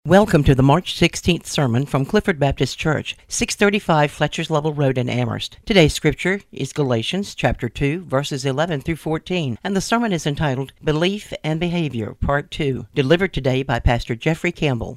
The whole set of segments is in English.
Welcome to the March 16th sermon from Clifford Baptist Church, 635 Fletcher's Level Road in Amherst. Today's scripture is Galatians chapter 2, verses 11 through 14, and the sermon is entitled Belief and Behavior, Part 2, delivered today by Pastor Jeffrey Campbell.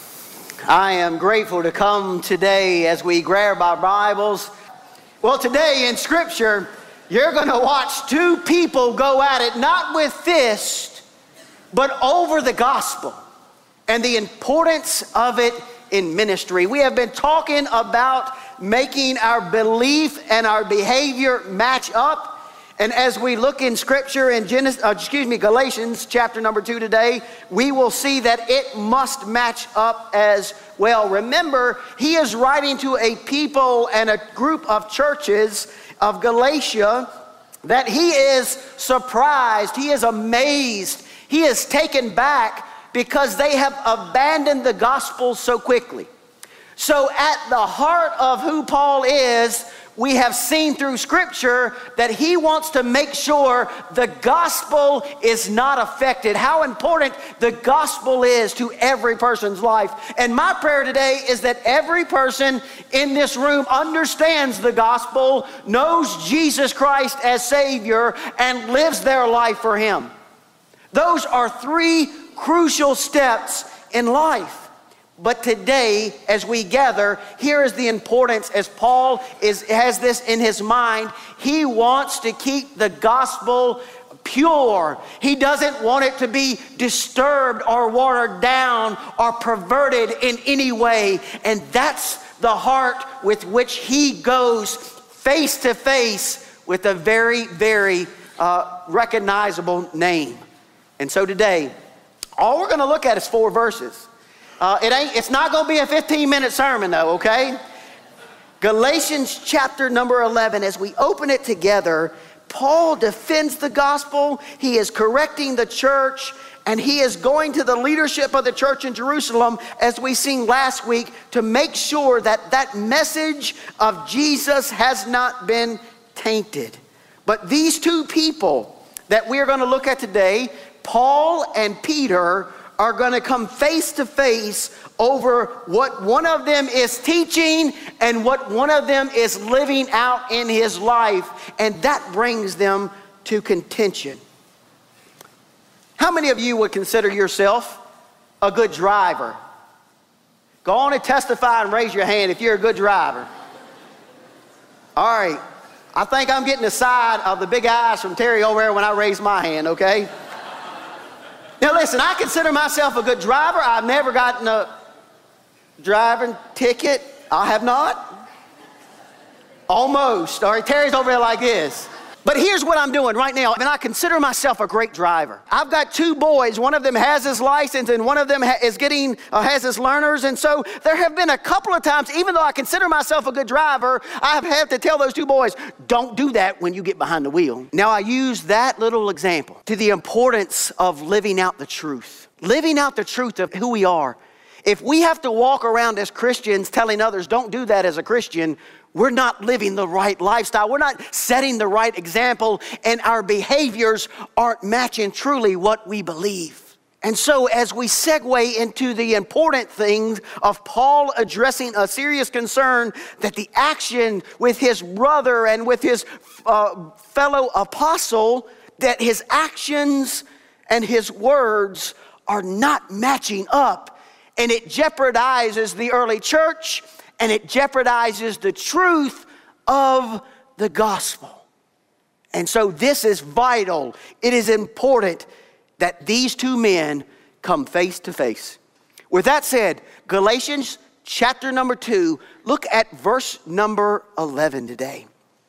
I am grateful to come today as we grab our Bibles. Well, today in scripture, you're going to watch two people go at it, not with fists, but over the gospel and the importance of it in ministry. We have been talking about making our belief and our behavior match up. And as we look in scripture in Galatians chapter number 2 today, we will see that it must match up as well. Remember, he is writing to a people and a group of churches of Galatia that he is surprised, he is amazed, he is taken back because they have abandoned the gospel so quickly. So at the heart of who Paul is, we have seen through scripture that he wants to make sure the gospel is not affected, how important the gospel is to every person's life. And my prayer today is that every person in this room understands the gospel, knows Jesus Christ as Savior, and lives their life for him. Those are three crucial steps in life. But today, as we gather, here is the importance, as Paul has this in his mind. He wants to keep the gospel pure. He doesn't want it to be disturbed or watered down or perverted in any way. And that's the heart with which he goes face to face with a very, very recognizable name. And so today, all we're going to look at is 4 verses. It's not going to be a 15-minute sermon, though, okay? Galatians chapter number 11, as we open it together, Paul defends the gospel. He is correcting the church, and he is going to the leadership of the church in Jerusalem, as we seen last week, to make sure that that message of Jesus has not been tainted. But these two people that we're going to look at today, Paul and Peter, are going to come face to face over what one of them is teaching and what one of them is living out in his life, and that brings them to contention. How many of you would consider yourself a good driver? Go on and testify and raise your hand if you're a good driver. All right, I think I'm getting the side of the big eyes from Terry over there when I raise my hand, okay? Now listen, I consider myself a good driver. I've never gotten a driving ticket. I have not. Almost. All right, Terry's over there like this. But here's what I'm doing right now. And I consider myself a great driver. I've got 2 boys. One of them has his license and one of them has his learners. And so there have been a couple of times, even though I consider myself a good driver, I have had to tell those 2 boys, don't do that when you get behind the wheel. Now I use that little example to the importance of living out the truth. Living out the truth of who we are. If we have to walk around as Christians telling others, don't do that as a Christian, we're not living the right lifestyle. We're not setting the right example, and our behaviors aren't matching truly what we believe. And so as we segue into the important things of Paul addressing a serious concern that the action with his brother and with his fellow apostle, that his actions and his words are not matching up, and it jeopardizes the early church, and it jeopardizes the truth of the gospel. And so this is vital. It is important that these 2 men come face to face. With that said, Galatians chapter number 2, look at verse number 11 today.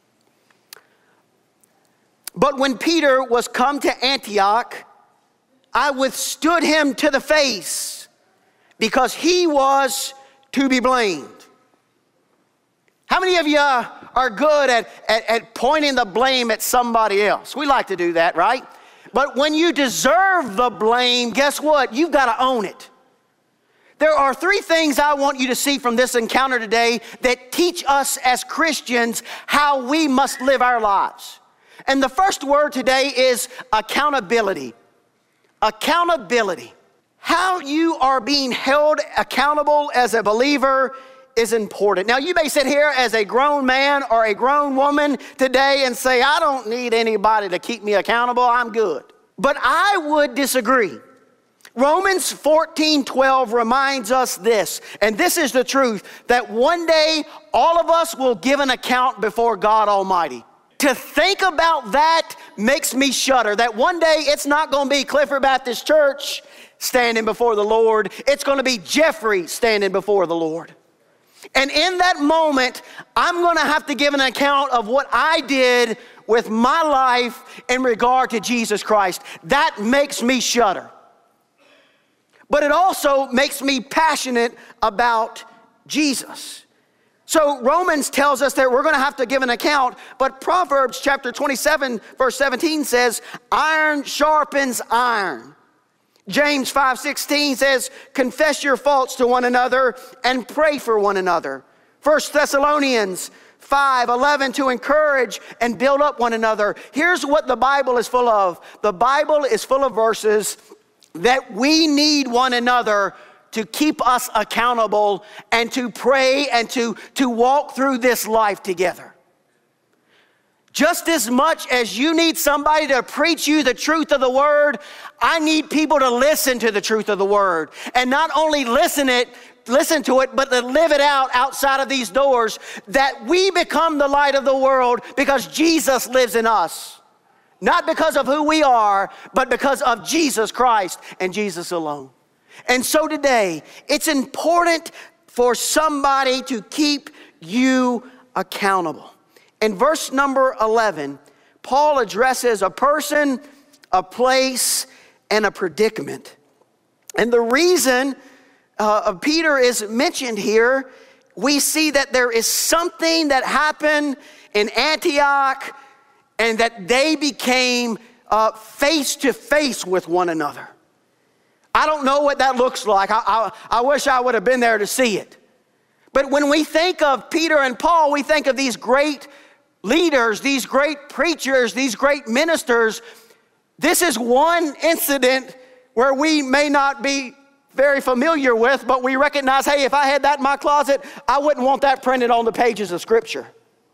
But when Peter was come to Antioch, I withstood him to the face, because he was to be blamed. How many of you are good at pointing the blame at somebody else? We like to do that, right? But when you deserve the blame, guess what? You've got to own it. There are 3 things I want you to see from this encounter today that teach us as Christians how we must live our lives. And the first word today is accountability. Accountability. how you are being held accountable as a believer is important. Now, you may sit here as a grown man or a grown woman today and say, I don't need anybody to keep me accountable. I'm good. But I would disagree. Romans 14:12 reminds us this, and this is the truth, that one day all of us will give an account before God Almighty. To think about that makes me shudder, that one day it's not going to be Clifford Baptist Church standing before the Lord. It's going to be Jeffrey standing before the Lord. And in that moment, I'm going to have to give an account of what I did with my life in regard to Jesus Christ. That makes me shudder. But it also makes me passionate about Jesus. So Romans tells us that we're going to have to give an account, but Proverbs chapter 27, verse 17 says, iron sharpens iron. James 5:16 says, confess your faults to one another and pray for one another. 1 Thessalonians 5:11, to encourage and build up one another. Here's what the Bible is full of. The Bible is full of verses that we need one another to keep us accountable and to pray and to walk through this life together. Just as much as you need somebody to preach you the truth of the word, I need people to listen to the truth of the word. And not only listen to it, but to live it out outside of these doors, that we become the light of the world because Jesus lives in us. Not because of who we are, but because of Jesus Christ and Jesus alone. And so today, it's important for somebody to keep you accountable. In verse number 11, Paul addresses a person, a place, and a predicament. And the reason Peter is mentioned here, we see that there is something that happened in Antioch and that they became face to face with one another. I don't know what that looks like. I wish I would have been there to see it. But when we think of Peter and Paul, we think of these great leaders, these great preachers, these great ministers. This is one incident where we may not be very familiar with, but we recognize, hey, if I had that in my closet, I wouldn't want that printed on the pages of Scripture.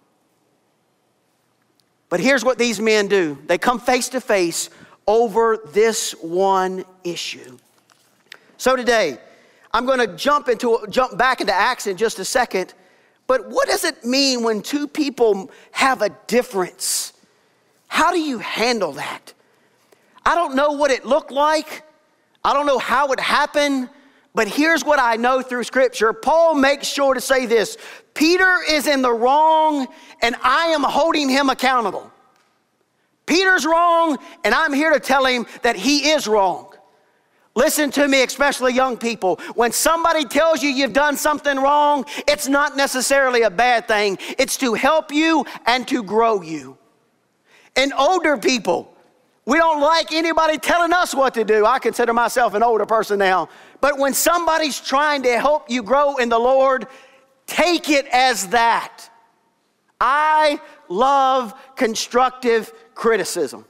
But here's what these men do. They come face to face over this one issue. So today, I'm going to jump back into Acts in just a second. But what does it mean when two people have a difference? How do you handle that? I don't know what it looked like. I don't know how it happened. But here's what I know through Scripture. Paul makes sure to say this. Peter is in the wrong, and I am holding him accountable. Peter's wrong, and I'm here to tell him that he is wrong. Listen to me, especially young people. When somebody tells you you've done something wrong, it's not necessarily a bad thing. It's to help you and to grow you. And older people, we don't like anybody telling us what to do. I consider myself an older person now. But when somebody's trying to help you grow in the Lord, take it as that. I love constructive criticism.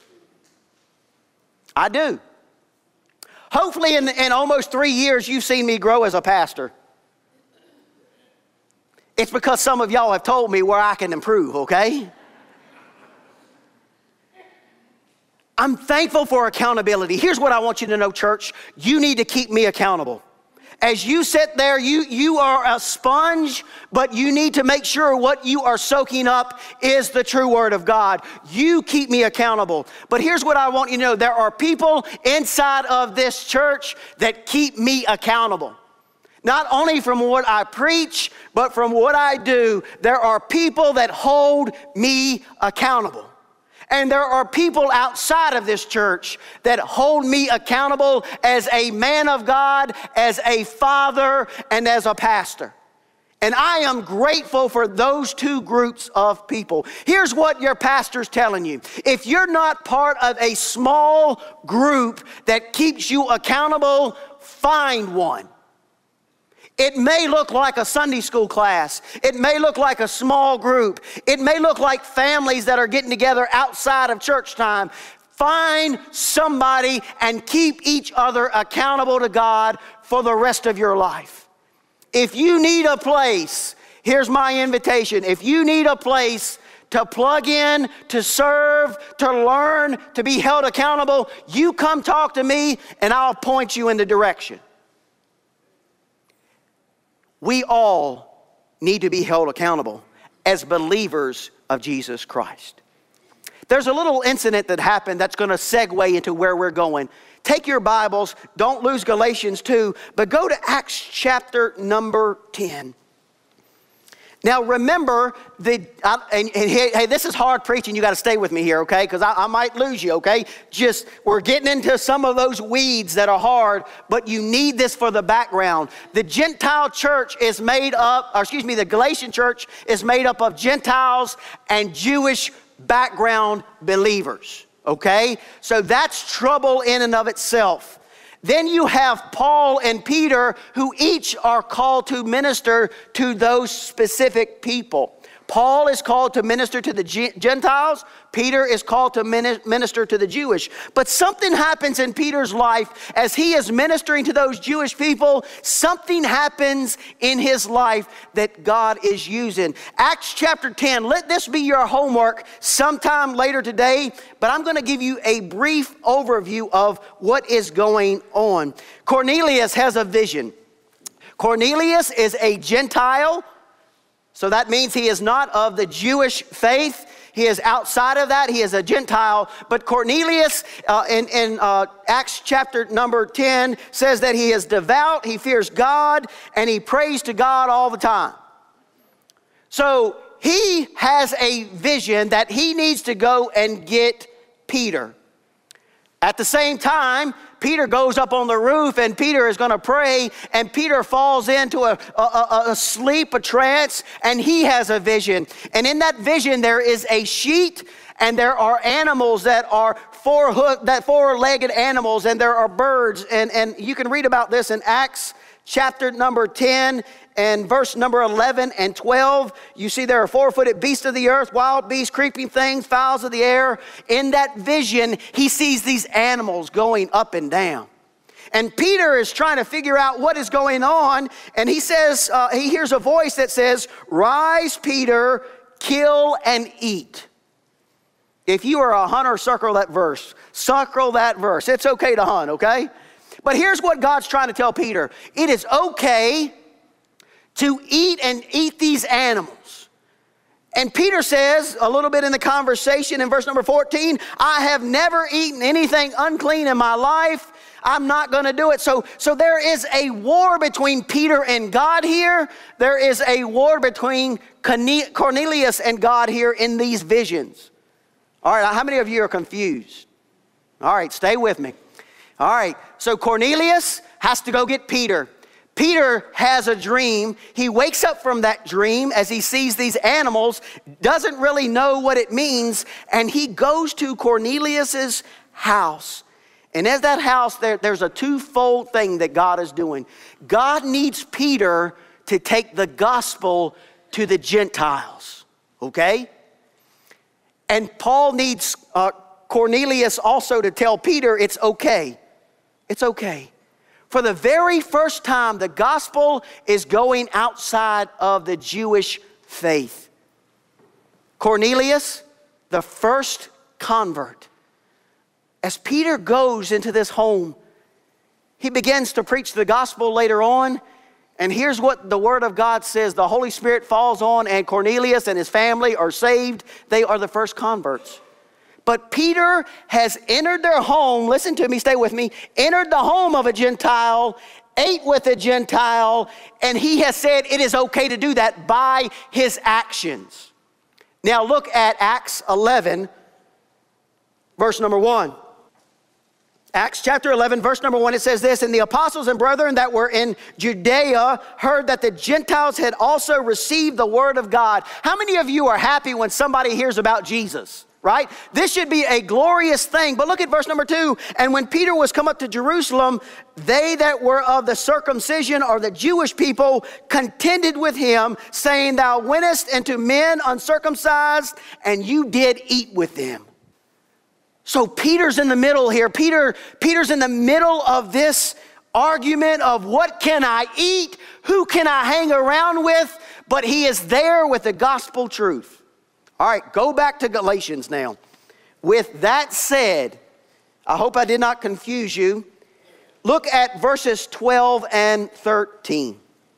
I do. Hopefully in almost 3 years, you've seen me grow as a pastor. It's because some of y'all have told me where I can improve, okay? I'm thankful for accountability. Here's what I want you to know, church. You need to keep me accountable. As you sit there, you are a sponge, but you need to make sure what you are soaking up is the true word of God. You keep me accountable. But here's what I want you to know. There are people inside of this church that keep me accountable. Not only from what I preach, but from what I do. There are people that hold me accountable. And there are people outside of this church that hold me accountable as a man of God, as a father, and as a pastor. And I am grateful for those two groups of people. Here's what your pastor's telling you. If you're not part of a small group that keeps you accountable, find one. It may look like a Sunday school class. It may look like a small group. It may look like families that are getting together outside of church time. Find somebody and keep each other accountable to God for the rest of your life. If you need a place, here's my invitation. If you need a place to plug in, to serve, to learn, to be held accountable, you come talk to me and I'll point you in the direction. We all need to be held accountable as believers of Jesus Christ. There's a little incident that happened that's going to segue into where we're going. Take your Bibles, don't lose Galatians 2, but go to Acts chapter number 10. Now remember, hey, this is hard preaching. You got to stay with me here, okay? Because I might lose you, okay? We're getting into some of those weeds that are hard, but you need this for the background. The Gentile church is the Galatian church is made up of Gentiles and Jewish background believers, okay? So that's trouble in and of itself. Then you have Paul and Peter, who each are called to minister to those specific people. Paul is called to minister to the Gentiles. Peter is called to minister to the Jewish. But something happens in Peter's life as he is ministering to those Jewish people. Something happens in his life that God is using. Acts chapter 10, let this be your homework sometime later today, but I'm going to give you a brief overview of what is going on. Cornelius has a vision. Cornelius is a Gentile. So that means he is not of the Jewish faith. He is outside of that. He is a Gentile. But Cornelius in Acts chapter number 10 says that he is devout, he fears God, and he prays to God all the time. So he has a vision that he needs to go and get Peter. At the same time, Peter goes up on the roof and Peter is going to pray, and Peter falls into a sleep, a trance, and he has a vision. And in that vision there is a sheet, and there are animals that are four-legged animals, and there are birds. And you can read about this in Acts chapter number 10 and verse number 11 and 12. You see there are four-footed beasts of the earth, wild beasts, creeping things, fowls of the air. In that vision, he sees these animals going up and down. And Peter is trying to figure out what is going on. And he says, he hears a voice that says, "Rise, Peter, kill and eat." If you are a hunter, circle that verse. Circle that verse. It's okay to hunt, okay? But here's what God's trying to tell Peter. It is okay to eat these animals. And Peter says, a little bit in the conversation in verse number 14, "I have never eaten anything unclean in my life. I'm not going to do it." So there is a war between Peter and God here. There is a war between Cornelius and God here in these visions. All right, how many of you are confused? All right, stay with me. All right, so Cornelius has to go get Peter. Peter has a dream. He wakes up from that dream as he sees these animals, doesn't really know what it means, and he goes to Cornelius's house. And at that house, there's a twofold thing that God is doing. God needs Peter to take the gospel to the Gentiles, okay? And Paul needs Cornelius also to tell Peter it's okay. It's okay. For the very first time, the gospel is going outside of the Jewish faith. Cornelius, the first convert. As Peter goes into this home, he begins to preach the gospel later on. And here's what the word of God says. The Holy Spirit falls on, and Cornelius and his family are saved. They are the first converts. But Peter has entered their home, listen to me, stay with me, entered the home of a Gentile, ate with a Gentile, and he has said it is okay to do that by his actions. Now look at Acts 11, verse number 1. Acts chapter 11, verse number 1, it says this, "And the apostles and brethren that were in Judea heard that the Gentiles had also received the word of God." How many of you are happy when somebody hears about Jesus? Right? This should be a glorious thing. But look at verse number 2. "And when Peter was come up to Jerusalem, they that were of the circumcision, or the Jewish people, contended with him, saying, Thou wentest into men uncircumcised, and you did eat with them." So Peter's in the middle here. Peter's in the middle of this argument of what can I eat? Who can I hang around with? But he is there with the gospel truth. All right, go back to Galatians now. With that said, I hope I did not confuse you. Look at verses 12 and 13.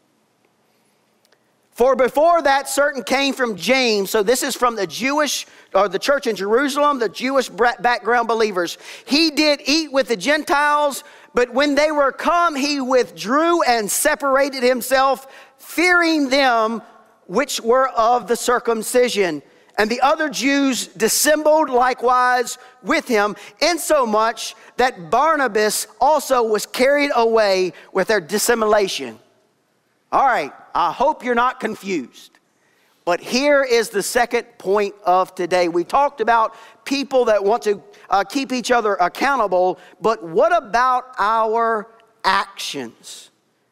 For before that, certain came from James. So this is from the Jewish, or the church in Jerusalem, the Jewish background believers. He did eat with the Gentiles, but when they were come, he withdrew and separated himself, fearing them which were of the circumcision. And the other Jews dissembled likewise with him, insomuch that Barnabas also was carried away with their dissimulation. All right, I hope you're not confused. But here is the second point of today. We talked about people that want to keep each other accountable, but what about our actions?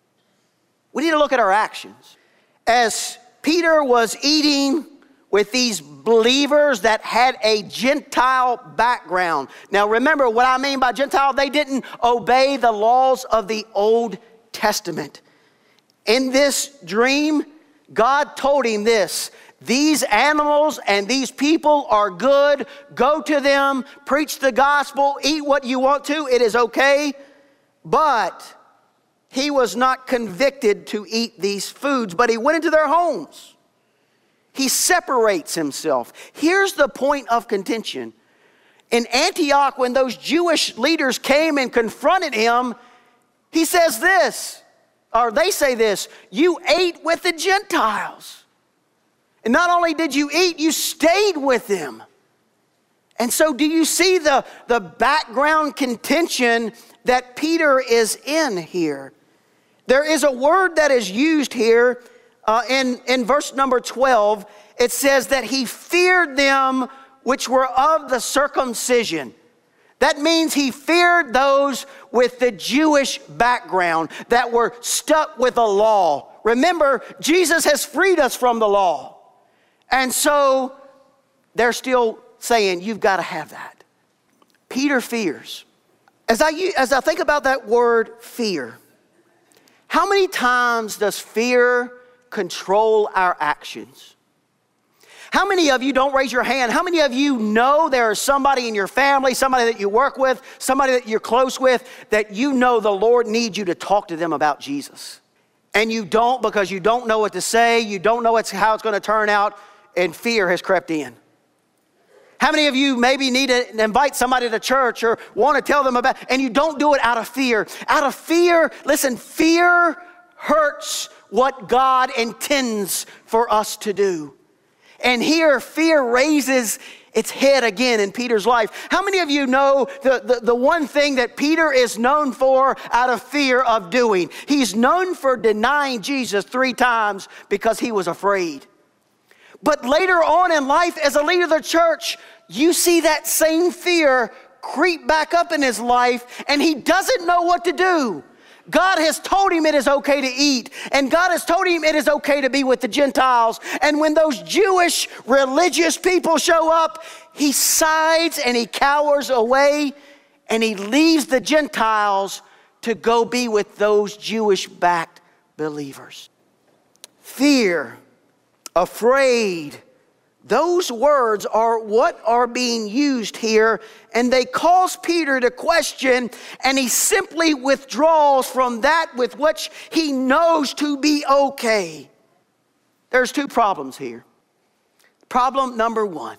We need to look at our actions. As Peter was eating with these believers that had a Gentile background. Now remember what I mean by Gentile, they didn't obey the laws of the Old Testament. In this dream, God told him this: these animals and these people are good. Go to them, preach the gospel, eat what you want to, it is okay. But he was not convicted to eat these foods, but he went into their homes. He separates himself. Here's the point of contention. In Antioch, when those Jewish leaders came and confronted him, he says this, or they say this: you ate with the Gentiles. And not only did you eat, you stayed with them. And so do you see the background contention that Peter is in here? There is a word that is used here in verse number 12. It says that he feared them which were of the circumcision. That means he feared those with the Jewish background that were stuck with the law. Remember, Jesus has freed us from the law. And so they're still saying, you've got to have that. Peter fears. As I think about that word fear, how many times does fear control our actions? How many of you, don't raise your hand, how many of you know there is somebody in your family, somebody that you work with, somebody that you're close with, that you know the Lord needs you to talk to them about Jesus? And you don't, because you don't know what to say, you don't know how it's going to turn out, and fear has crept in. How many of you maybe need to invite somebody to church or want to tell them about, and you don't do it out of fear? Out of fear, listen, fear hurts what God intends for us to do. And here, fear raises its head again in Peter's life. How many of you know the one thing that Peter is known for out of fear of doing? He's known for denying Jesus 3 times because he was afraid. But later on in life, as a leader of the church, you see that same fear creep back up in his life, and he doesn't know what to do. God has told him it is okay to eat, and God has told him it is okay to be with the Gentiles. And when those Jewish religious people show up, he sides and he cowers away, and he leaves the Gentiles to go be with those Jewish-backed believers. Fear, afraid, those words are what are being used here, and they cause Peter to question, and he simply withdraws from that with which he knows to be okay. There's 2 problems here. Problem number 1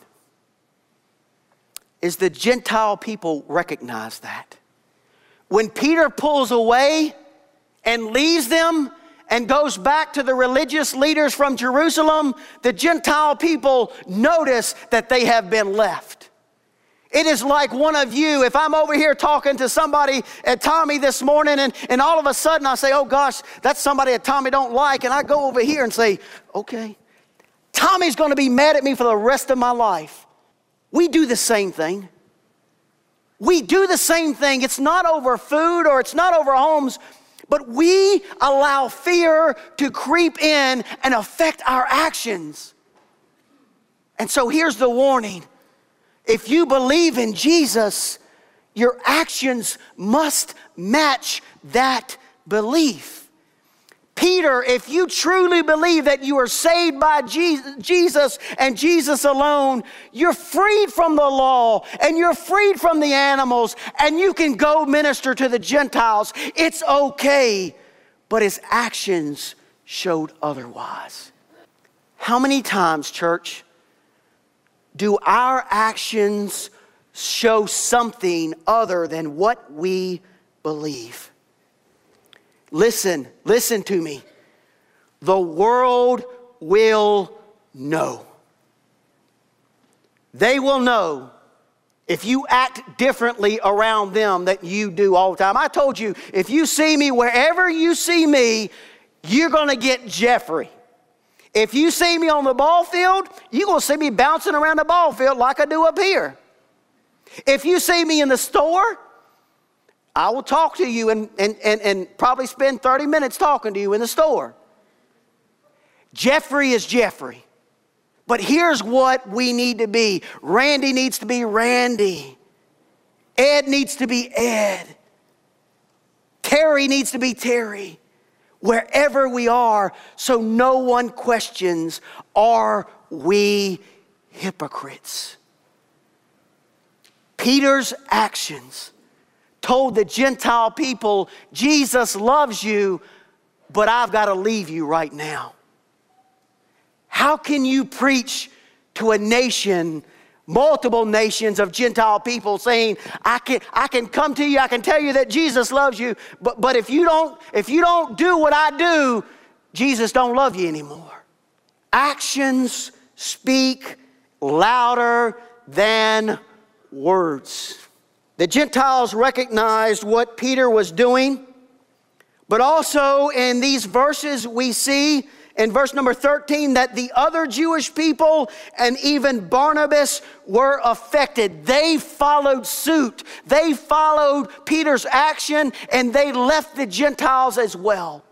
is the Gentile people recognize that. When Peter pulls away and leaves them, and goes back to the religious leaders from Jerusalem, the Gentile people notice that they have been left. It is like one of you, if I'm over here talking to somebody at Tommy this morning, and all of a sudden I say, oh gosh, that's somebody that Tommy don't like, and I go over here and say, okay, Tommy's going to be mad at me for the rest of my life. We do the same thing. We do the same thing. It's not over food or it's not over homes, but we allow fear to creep in and affect our actions. And so here's the warning. If you believe in Jesus, your actions must match that belief. Peter, if you truly believe that you are saved by Jesus and Jesus alone, you're freed from the law and you're freed from the animals and you can go minister to the Gentiles. It's okay, but his actions showed otherwise. How many times, church, do our actions show something other than what we believe? Listen to me. The world will know. They will know if you act differently around them than you do all the time. I told you, if you see me, wherever you see me, you're going to get Jeffrey. If you see me on the ball field, you're going to see me bouncing around the ball field like I do up here. If you see me in the store, I will talk to you and probably spend 30 minutes talking to you in the store. Jeffrey is Jeffrey. But here's what we need to be. Randy needs to be Randy. Ed needs to be Ed. Terry needs to be Terry. Wherever we are, so no one questions, are we hypocrites? Peter's actions told the Gentile people, Jesus loves you, but I've got to leave you right now. How can you preach to a nation, multiple nations of Gentile people saying, I can come to you, I can tell you that Jesus loves you, but if you don't do what I do, Jesus don't love you anymore. Actions speak louder than words. The Gentiles recognized what Peter was doing, but also in these verses we see in verse number 13 that the other Jewish people and even Barnabas were affected. They followed suit. They followed Peter's action and they left the Gentiles as well.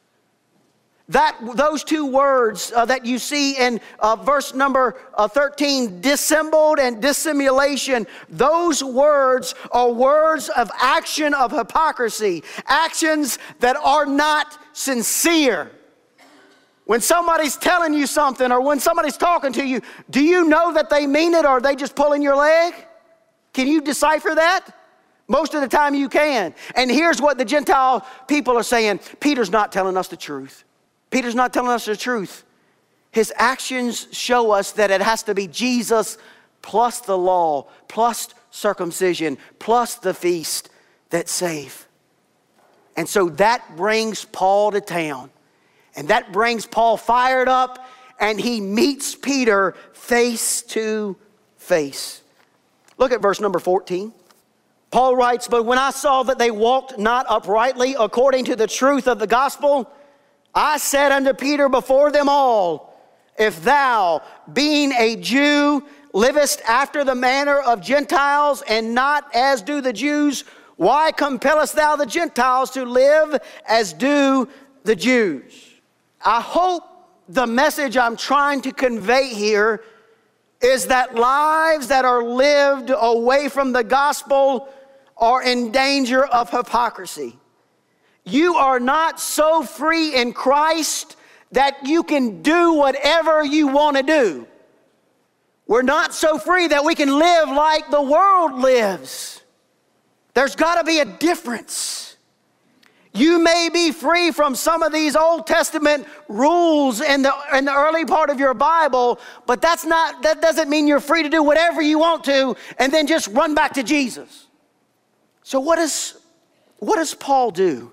Those two words that you see in verse number 13, dissembled and dissimulation, those words are words of action of hypocrisy, actions that are not sincere. When somebody's telling you something or when somebody's talking to you, do you know that they mean it or are they just pulling your leg? Can you decipher that? Most of the time you can. And here's what the Gentile people are saying. Peter's not telling us the truth. Peter's not telling us the truth. His actions show us that it has to be Jesus plus the law, plus circumcision, plus the feast that save. And so that brings Paul to town. And that brings Paul fired up, and he meets Peter face to face. Look at verse number 14. Paul writes, but when I saw that they walked not uprightly according to the truth of the gospel, I said unto Peter before them all, if thou, being a Jew, livest after the manner of Gentiles and not as do the Jews, why compellest thou the Gentiles to live as do the Jews? I hope the message I'm trying to convey here is that lives that are lived away from the gospel are in danger of hypocrisy. You are not so free in Christ that you can do whatever you want to do. We're not so free that we can live like the world lives. There's got to be a difference. You may be free from some of these Old Testament rules in the early part of your Bible, but that doesn't mean you're free to do whatever you want to and then just run back to Jesus. So what does Paul do?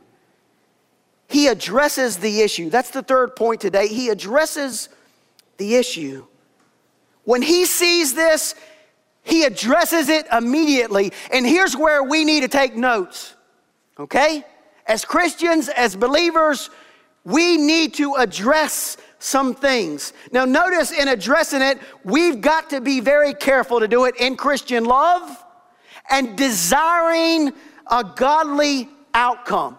He addresses the issue. That's the third point today. He addresses the issue. When he sees this, he addresses it immediately. And here's where we need to take notes. Okay? As Christians, as believers, we need to address some things. Now notice in addressing it, we've got to be very careful to do it in Christian love and desiring a godly outcome.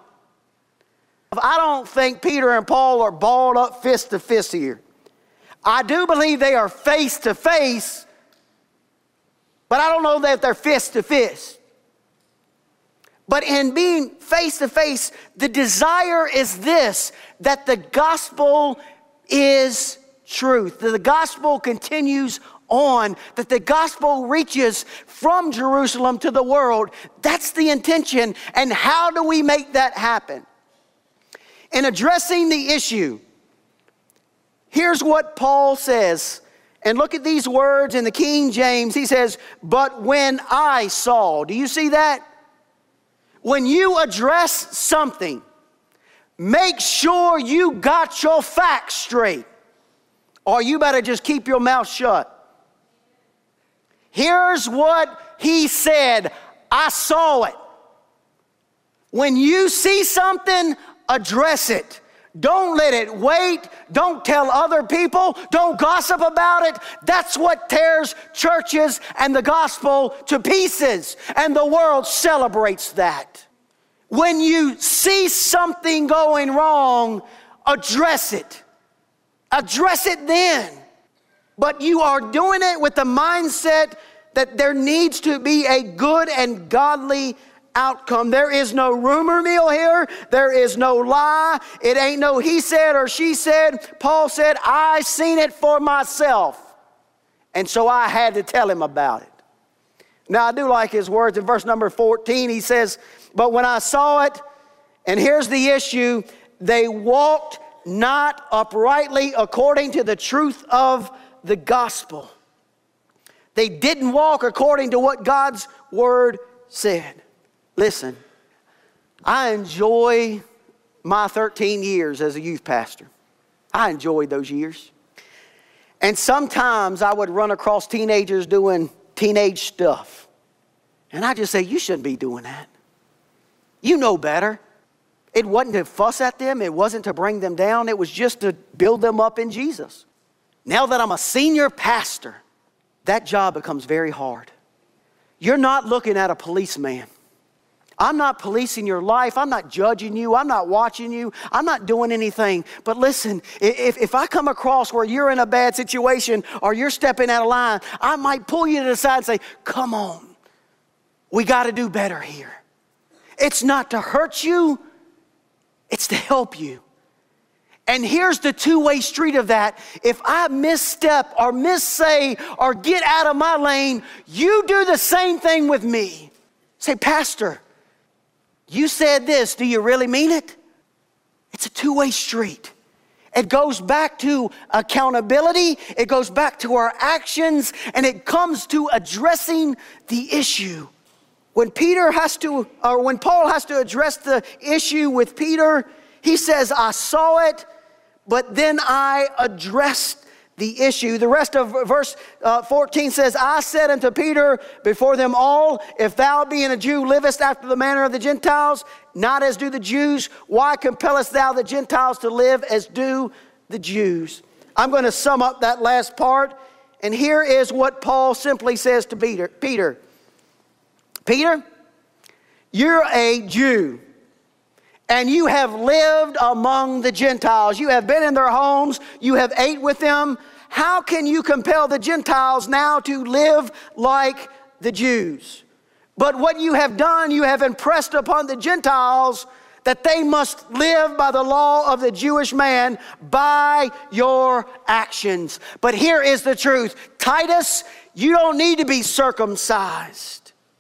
I don't think Peter and Paul are balled up fist to fist here. I do believe they are face to face, But I don't know that they're fist to fist. But in being face to face, the desire is this, that the gospel is truth. That the gospel continues on, that the gospel reaches from Jerusalem to the world. That's the intention. And how do we make that happen? In addressing the issue, here's what Paul says. And look at these words in the King James. He says, but when I saw. Do you see that? When you address something, make sure you got your facts straight, or you better just keep your mouth shut. Here's what he said. I saw it. When you see something, address it. Don't let it wait. Don't tell other people. Don't gossip about it. That's what tears churches and the gospel to pieces. And the world celebrates that. When you see something going wrong, address it. Address it then. But you are doing it with the mindset that there needs to be a good and godly outcome. There is no rumor mill here. There is no lie. It ain't no he said or she said. Paul said, I seen it for myself. And so I had to tell him about it. Now I do like his words in verse number 14. He says, but when I saw it, and here's the issue, they walked not uprightly according to the truth of the gospel. They didn't walk according to what God's word said. Listen, I enjoy my 13 years as a youth pastor. I enjoyed those years. And sometimes I would run across teenagers doing teenage stuff. And I just say, you shouldn't be doing that. You know better. It wasn't to fuss at them. It wasn't to bring them down. It was just to build them up in Jesus. Now that I'm a senior pastor, that job becomes very hard. You're not looking at a policeman. I'm not policing your life. I'm not judging you. I'm not watching you. I'm not doing anything. But listen, if I come across where you're in a bad situation or you're stepping out of line, I might pull you to the side and say, come on, we got to do better here. It's not to hurt you. It's to help you. And here's the two-way street of that. If I misstep or missay or get out of my lane, you do the same thing with me. Say, Pastor, you said this. Do you really mean it? It's a two-way street. It goes back to accountability. It goes back to our actions. And it comes to addressing the issue. When Paul has to address the issue with Peter, he says, I saw it, but then I addressed the issue. The rest of verse 14 says, I said unto Peter before them all, if thou being a Jew livest after the manner of the Gentiles, not as do the Jews, why compellest thou the Gentiles to live as do the Jews? I'm going to sum up that last part. And here is what Paul simply says to Peter. Peter, you're a Jew. And you have lived among the Gentiles. You have been in their homes. You have ate with them. How can you compel the Gentiles now to live like the Jews? But what you have done, you have impressed upon the Gentiles that they must live by the law of the Jewish man by your actions. But here is the truth. Titus, you don't need to be circumcised.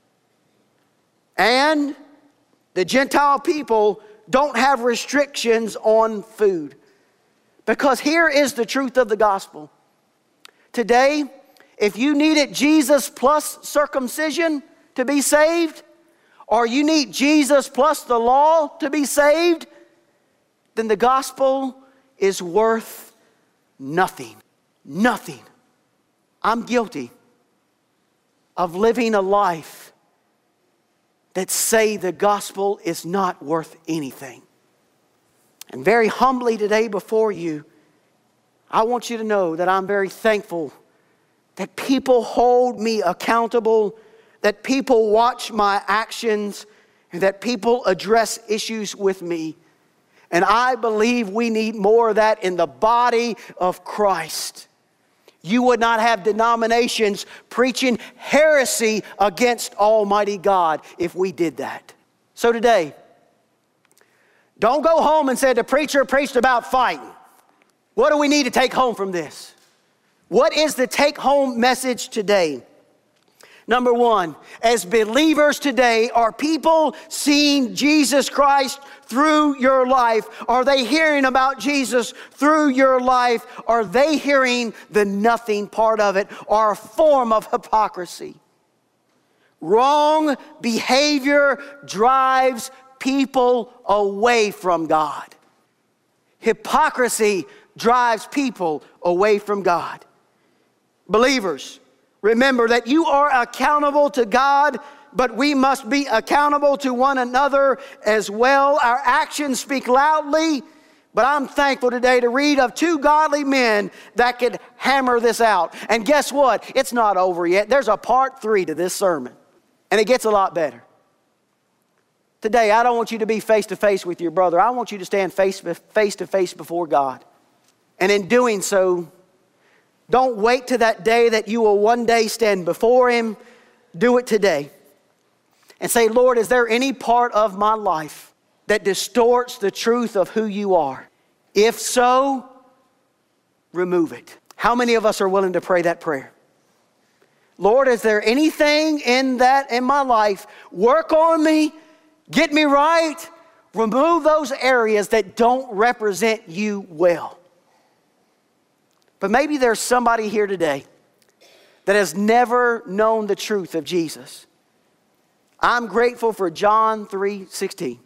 And the Gentile people don't have restrictions on food. Because here is the truth of the gospel. Today, if you needed Jesus plus circumcision to be saved, or you need Jesus plus the law to be saved, then the gospel is worth nothing. Nothing. I'm guilty of living a life that say the gospel is not worth anything. And very humbly today before you, I want you to know that I'm very thankful that people hold me accountable, that people watch my actions, and that people address issues with me. And I believe we need more of that in the body of Christ. You would not have denominations preaching heresy against Almighty God if we did that. So today, don't go home and say the preacher preached about fighting. What do we need to take home from this? What is the take-home message today? Number one, as believers today, are people seeing Jesus Christ through your life? Are they hearing about Jesus through your life? Are they hearing the nothing part of it, or a form of hypocrisy? Wrong behavior drives people away from God. Hypocrisy drives people away from God. Believers, remember that you are accountable to God, but we must be accountable to one another as well. Our actions speak loudly, but I'm thankful today to read of two godly men that could hammer this out. And guess what? It's not over yet. There's a part 3 to this sermon, and it gets a lot better. Today, I don't want you to be face to face with your brother. I want you to stand face to face before God. And in doing so, don't wait to that day that you will one day stand before Him. Do it today. And say, Lord, is there any part of my life that distorts the truth of who you are? If so, remove it. How many of us are willing to pray that prayer? Lord, is there anything in my life? Work on me. Get me right. Remove those areas that don't represent you well. But maybe there's somebody here today that has never known the truth of Jesus. I'm grateful for John 3:16.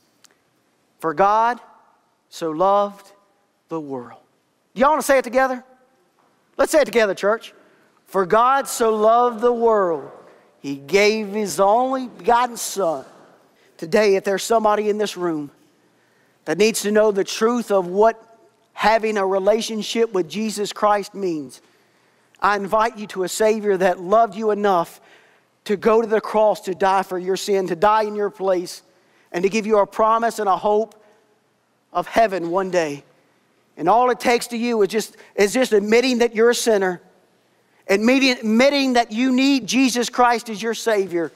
For God so loved the world. Do y'all want to say it together? Let's say it together, church. For God so loved the world, He gave His only begotten Son. Today, if there's somebody in this room that needs to know the truth of what having a relationship with Jesus Christ means, I invite you to a Savior that loved you enough to go to the cross to die for your sin, to die in your place, and to give you a promise and a hope of heaven one day. And all it takes to you is just admitting that you're a sinner, admitting that you need Jesus Christ as your Savior,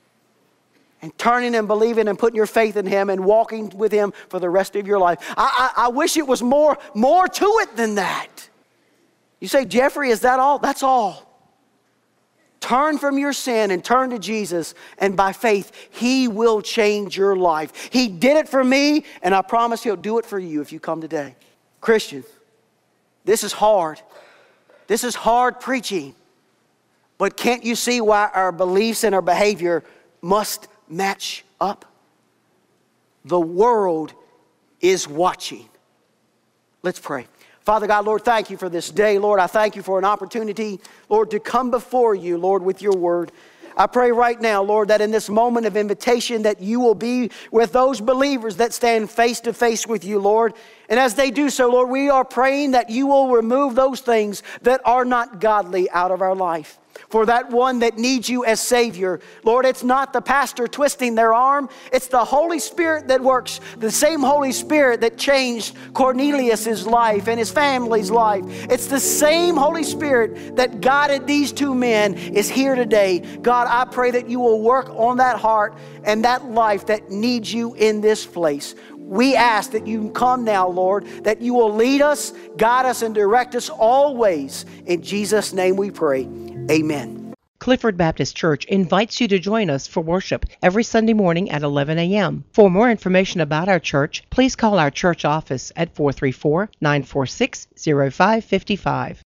and turning and believing and putting your faith in Him and walking with Him for the rest of your life. I wish it was more to it than that. You say, Jeffrey, is that all? That's all. Turn from your sin and turn to Jesus, and by faith, He will change your life. He did it for me, and I promise He'll do it for you if you come today. Christian, this is hard. This is hard preaching. But can't you see why our beliefs and our behavior must match up? The world is watching. Let's pray. Father God, Lord, thank you for this day. Lord, I thank you for an opportunity, Lord, to come before you, Lord, with your word. I pray right now, Lord, that in this moment of invitation that you will be with those believers that stand face to face with you, Lord. And as they do so, Lord, we are praying that you will remove those things that are not godly out of our life. For that one that needs you as Savior, Lord, it's not the pastor twisting their arm. It's the Holy Spirit that works. The same Holy Spirit that changed Cornelius' life and his family's life. It's the same Holy Spirit that guided these two men is here today. God, I pray that you will work on that heart and that life that needs you in this place. We ask that you come now, Lord, that you will lead us, guide us, and direct us always. In Jesus' name we pray. Amen. Clifford Baptist Church invites you to join us for worship every Sunday morning at 11 a.m. For more information about our church, please call our church office at 434-946-0555.